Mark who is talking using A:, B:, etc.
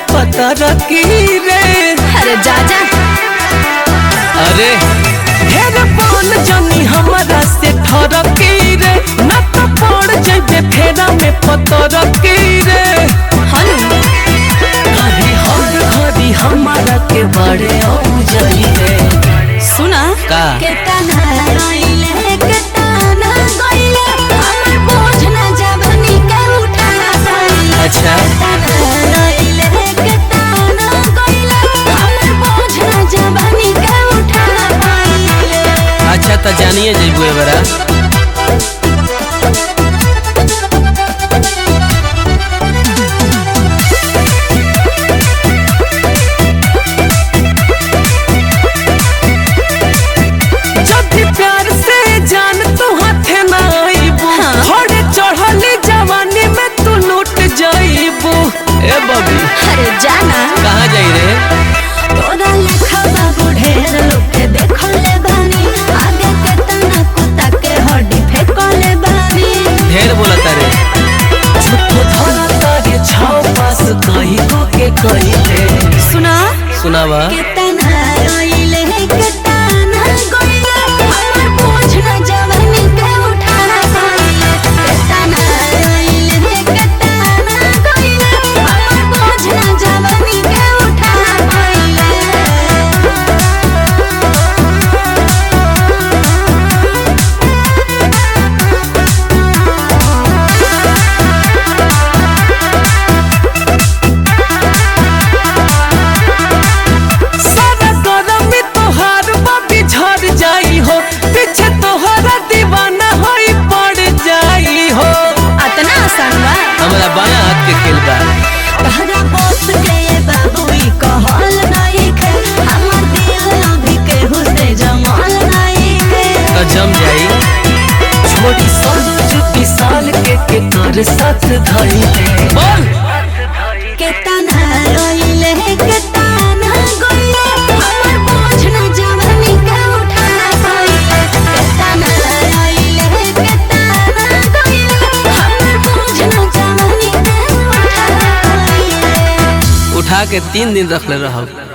A: पता रखी रे।
B: अरे जा जा।
A: अरे ढेर बोल जनी हमारा से ठरकी रे, ना तो पड़ जाइबे फेरा में पता रखी रे।
B: हनु
A: कहीं हर घड़ी हमारा के बड़े हो जाई रे।
B: सुना
A: का
B: केतना रोइले केतना गइले हमर बोझ ना जवानी के उठा पाइले।
A: अच्छा
B: केतना रोइले केतना गइले हमर बोझ ना जवानी के उठा पाइले।
A: अच्छा तो जानिए जइबू एबरा। ए बबी
B: अरे जाना
A: कहाँ जाई रे?
B: तोरा लेखा बाबू ढेर लोग के देखले बानी, आगे के तना कुत्ता के हड्डी फेंकले बानी।
A: ढेर बोलता रे झूठो धरता रे छाव पास कहीं को के कहीं रे।
B: सुना
A: सुनावा
B: केतना रोइले केतना गइले हमर बोझ ना जवानी के उठा पाइले। केतना रोइले केतना गइले हमर बोझ ना जवानी के उठा पाइले।
A: सारा गरमी तोहार बाबी झड़ जाई हो, पीछे तोहरा दीवाना होई पड़ जाई हो।
B: अतना आसान बा
A: हमरा बाया हाथ के खेल बा।
B: तहरा बस के बाबू ई कहल नहीं के हमर दिल अभी के हुसे जमाल नहीं के।
A: तो जम जाई छोड़ी सब चुपी साल के कर साथ धई दे। बोल
B: केतना रोइले केतना गइले हमर बोझ ना जवानी के उठा पाइले। केतना रोइले केतना गइले हमर बोझ ना जवानी के उठा पाइले।
A: उठा के 3 दिन रख ले रहो।